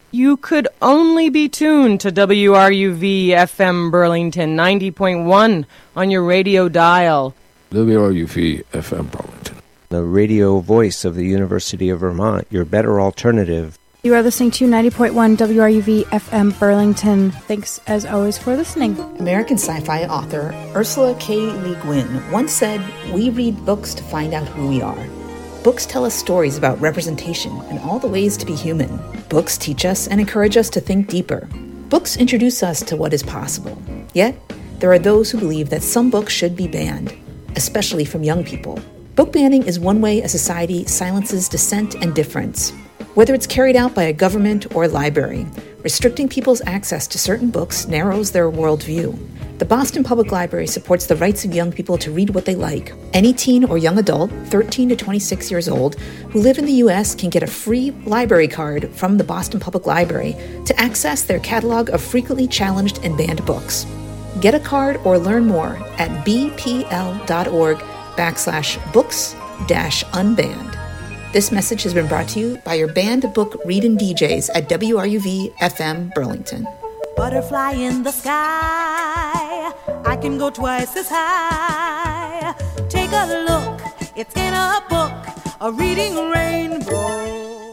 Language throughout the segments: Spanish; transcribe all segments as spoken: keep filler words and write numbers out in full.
You could only be tuned to W R U V F M Burlington ninety point one on your radio dial. W R U V F M Burlington, the radio voice of the University of Vermont, your better alternative. You are listening to ninety point one W R U V F M Burlington. Thanks, as always, for listening. American sci-fi author Ursula K. Le Guin once said, "We read books to find out who we are. Books tell us stories about representation and all the ways to be human. Books teach us and encourage us to think deeper. Books introduce us to what is possible. Yet, there are those who believe that some books should be banned, especially from young people. Book banning is one way a society silences dissent and difference. Whether it's carried out by a government or a library, restricting people's access to certain books narrows their worldview. The Boston Public Library supports the rights of young people to read what they like. Any teen or young adult, thirteen to twenty-six years old, who live in the U S can get a free library card from the Boston Public Library to access their catalog of frequently challenged and banned books. Get a card or learn more at bpl.org backslash books dash unbanned. This message has been brought to you by your banned book reading D Js at W R U V F M Burlington. Butterfly in the sky, I can go twice as high. Take a look, it's in a book, a reading rainbow.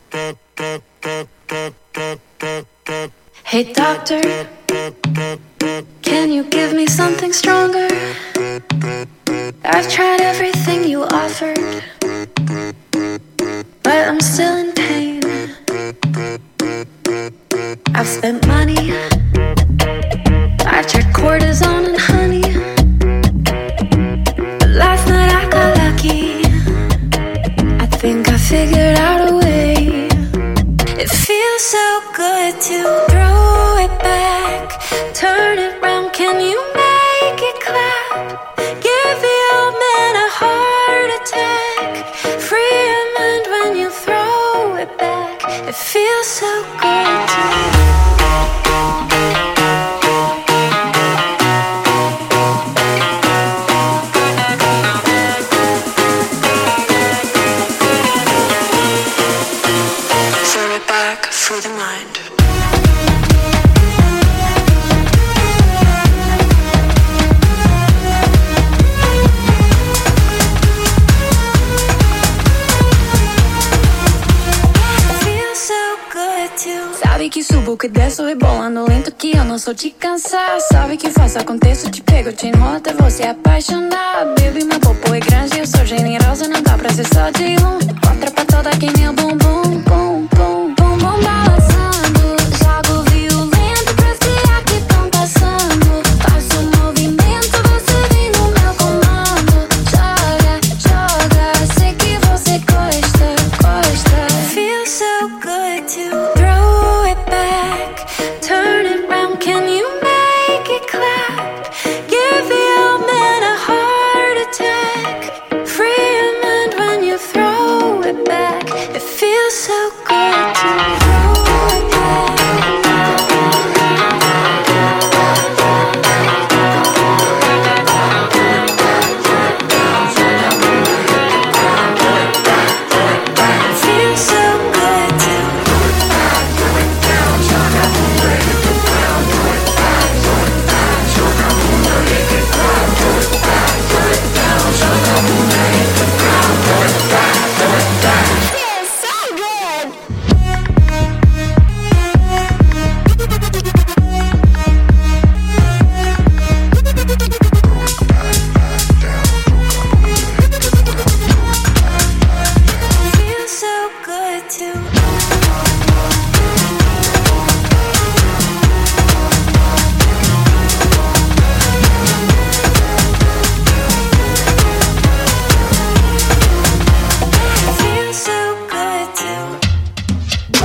Hey doctor, can you give me something stronger? I've tried everything you offered, but I'm still in pain. I've spent money, I've tried cortisone and honey, but last night I got lucky. I think I figured out a way. It feels so good to throw it back, turn it round, can you make it clap? Give the old man a heart attack, free your mind when you throw it back. It feels so good to through the mind. Feels so good to. Sabe que subo, que desço, rebolando lento, que eu não sou te cansar. Sabe que faço, aconteço, te pego, te enrolo até você apaixonar. Baby, meu popo é grande, eu sou generosa, não dá pra ser só de um. Outra pra toda que nem o bumbum, bum, bum, bum, bum, balançando. Jogo violento pra esfriar que tão passando. Faço movimento, você vem no meu comando. Joga, joga, sei que você gosta, gosta. Feels so good to throw it back, turn it round, can you make it clap? Give the old man a heart attack, free your mind when you throw it back. It feels so good to throw it back. Feels so good to. Feels so good. Feels so good to. Feels so good to.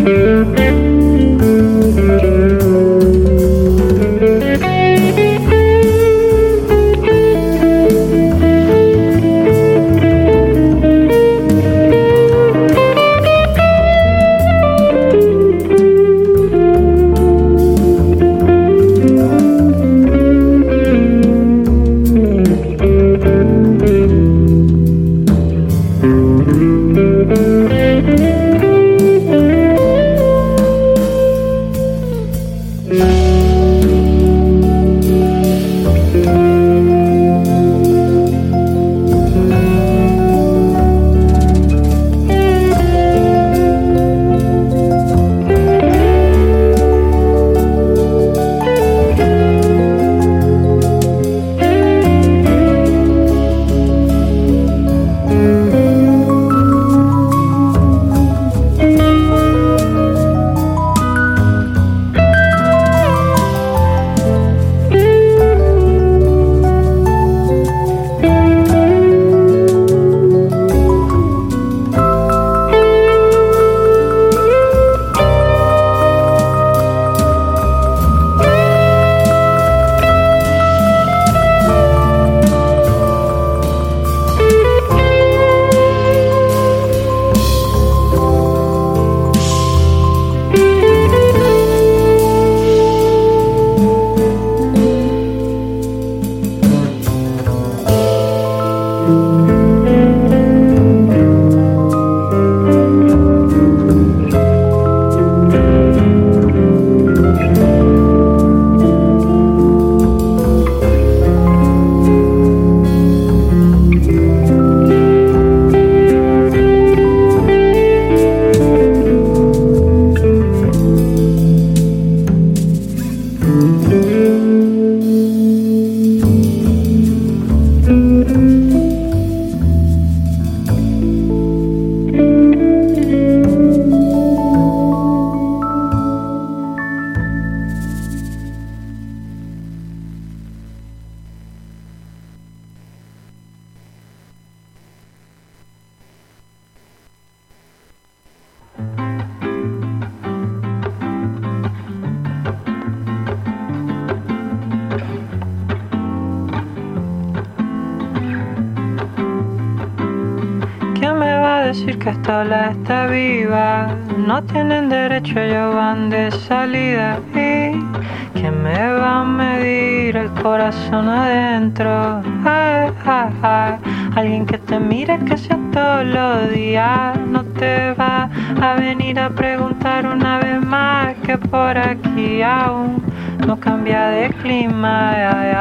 decir que esta ola está viva. No tienen derecho, ellos van de salida. ¿Y quién me va a medir el corazón adentro? Ay, ay, ay. Alguien que te mire que sea todos los días. No te va a venir a preguntar una vez más que por aquí aún no cambia de clima. Ay,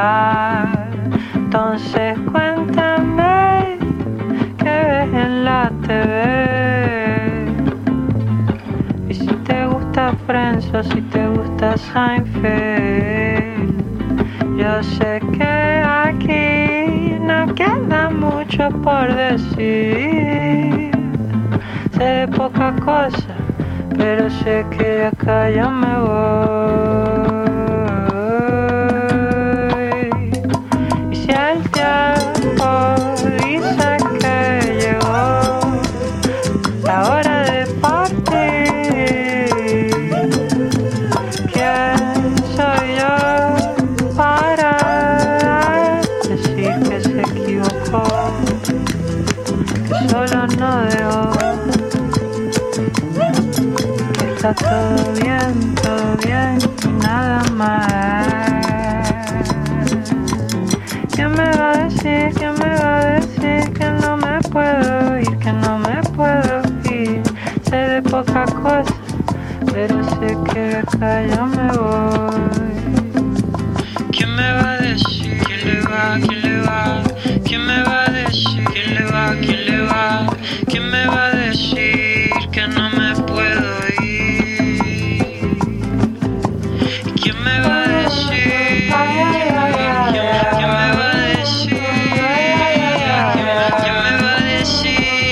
ay. Entonces cuéntame qué ves en la T V. Y si te gusta Friends o si te gusta Seinfeld. Yo sé que aquí no queda mucho por decir. Sé de poca cosa, pero sé que de acá yo me voy. Y si el tiempo dice que llegó la hora de partir, ¿quién soy yo para decir que se equivocó? Que solo no dejó. Está todo bien, todo bien y nada más. ¿Quién me va a decir, quién me va a decir que no me puedo ir, que no me puedo ir? Sé de poca cosa, pero sé que de acá yo me voy. ¿Quién me va a decir, quién le va, quién le va? ¿Quién me va a decir, quién le va, quién le va? ¿Quién me va a decir que no me puedo ir? ¿Quién me va a decir? ¿Quién me va a decir? ¿Quién me va a decir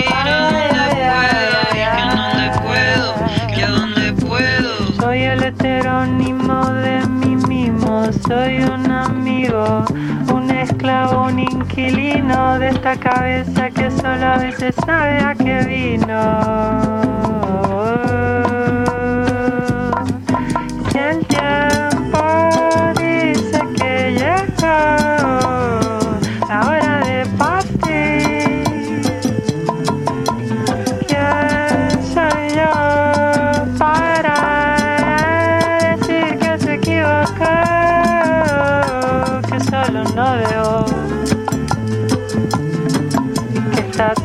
dónde puedo y que dónde puedo? Soy el heterónimo de mí mismo. Soy un amigo, un esclavo, un inquilino de esta cabeza que solo a veces sabe a qué vino.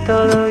todo